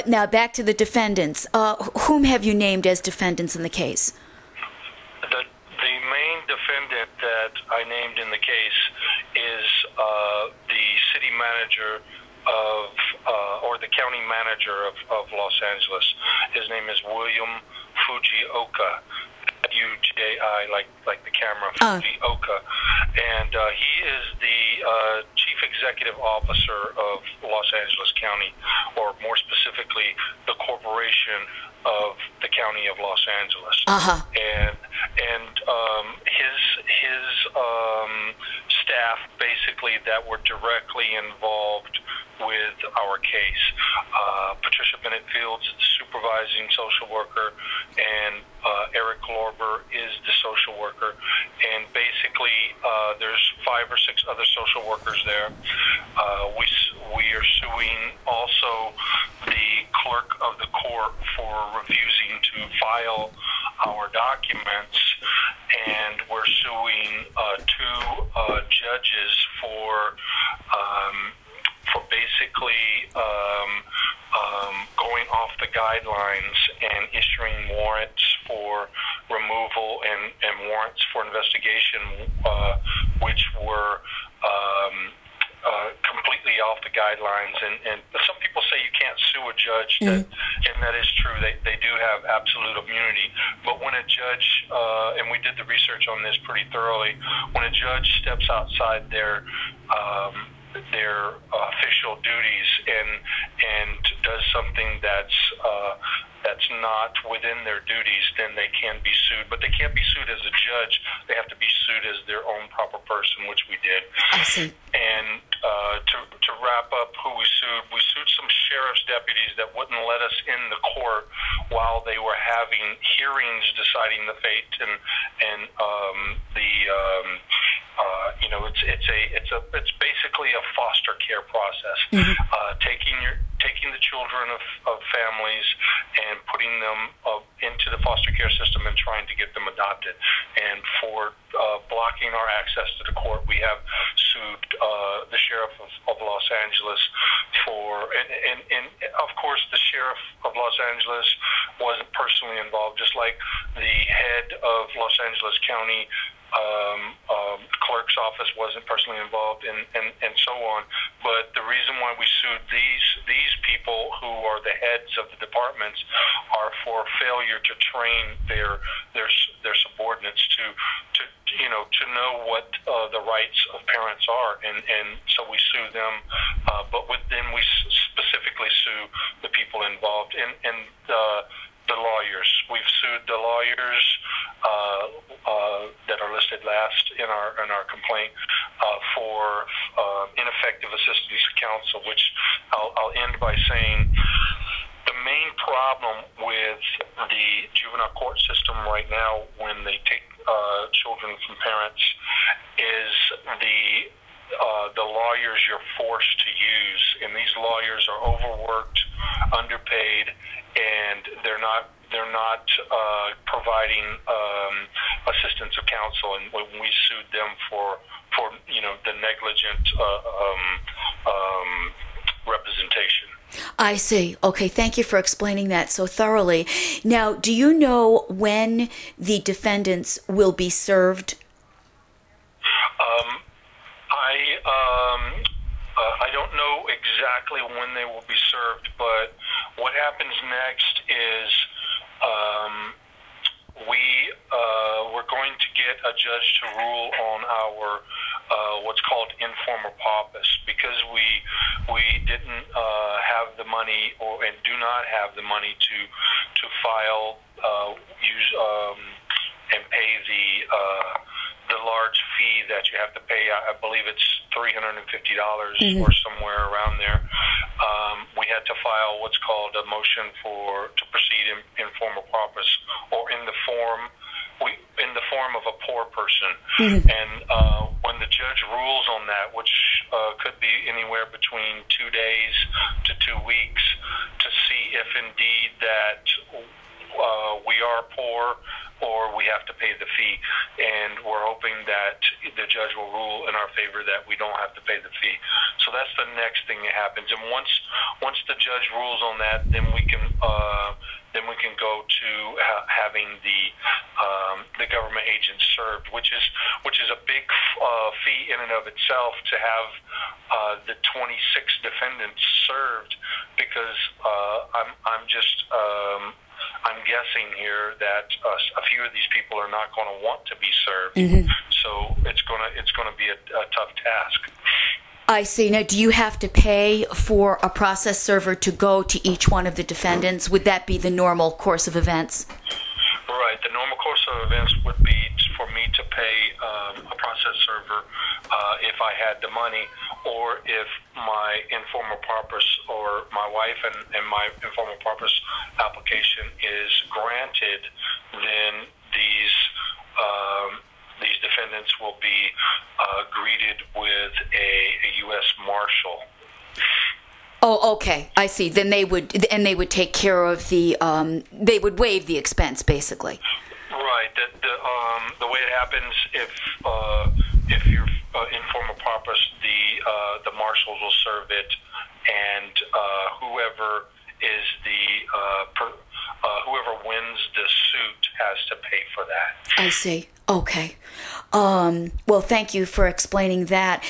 Now, back to the defendants. Whom have you named as defendants in the case? The main defendant that I named in the case is the city manager or the county manager of Los Angeles. His name is William Fujioka, UJI, like the camera, Fujioka. And he is the chief executive officer of Los Angeles County, or more specifically, the corporation of the county of Los Angeles. And his staff, basically, that were directly involved with our case. Patricia Bennett Fields is the supervising social worker, and Eric Lorber is the social worker. And basically, there's 5 or 6 other social workers there. We are suing also the clerk of the court for refusing to file our documents, and we're suing 2 judges for basically going off the guidelines and issuing warrants for removal and warrants for investigation, which were completely off the guidelines. And some people say you can't sue a judge, and that is true. They do have absolute immunity. But when a judge, and we did the research on this pretty thoroughly, when a judge steps outside their official duties and does something that's not within their duties, then they can be sued. But they can't be sued as a judge. They have to be sued as their own proper person, which we did. I see. And to wrap up who we sued some sheriff's deputies that wouldn't let us in the court while they were having hearings deciding the fate and it's basically a foster care process, taking the children of families and putting them into the foster care system and trying to get them adopted. And for blocking our access to the court, we have sued the sheriff of Los Angeles for, and of course the sheriff of Los Angeles wasn't personally involved, just like the head of Los Angeles County clerk's office wasn't personally involved, and so on. But the reason why we sued these people, who are the heads of the departments, are for failure to train their subordinates to know what the rights of parents are, and so we sue them. But then we specifically sue the people involved, and the lawyers. We've sued the lawyers that are listed last in our complaint for ineffective assistance to counsel, which I'll end by saying the main problem with the juvenile court system right now, when they take children from parents, is the lawyers you're forced to use, and these lawyers are overworked, underpaid, and they're not providing assistance of counsel. And when we sued them for the negligent representation. I see. Okay, thank you for explaining that so thoroughly. Now, do you know when the defendants will be served? I don't know exactly when they will be served, but what happens next is we're going to get a judge to rule on our what's called informer paupus, because we didn't have the money and do not have the money to file, use and pay the large fee that you have to pay. I believe it's $350 or somewhere around there. We had to file what's called a motion to proceed in informer paupus, or in the form of a poor person. And when the judge rules on that, which could be anywhere between 2 days to 2 weeks, to see if indeed that we are poor or we have to pay the fee. And we're hoping that the judge will rule in our favor that we don't have to pay the fee. So that's the next thing that happens. And once once the judge rules on that, then we can go to having the government agents served, which is a big fee in and of itself to have the 26 defendants served, because I'm guessing here that a few of these people are not going to want to be served. Mm-hmm. So it's going to be a tough task. I see. Now, do you have to pay for a process server to go to each one of the defendants? Would that be the normal course of events? Right. The normal course of events would be for me to pay a process server if I had the money, or if my informal purpose or my wife and my informal purpose application is granted, then these defendants will be greeted with a U.S. Marshal. Oh, okay. I see. Then they would take care of they would waive the expense, basically. Right. The way it happens, if you're informal purpose, the marshals will serve it, and whoever is whoever wins the suit has to pay for that. I see. Okay. Well, thank you for explaining that.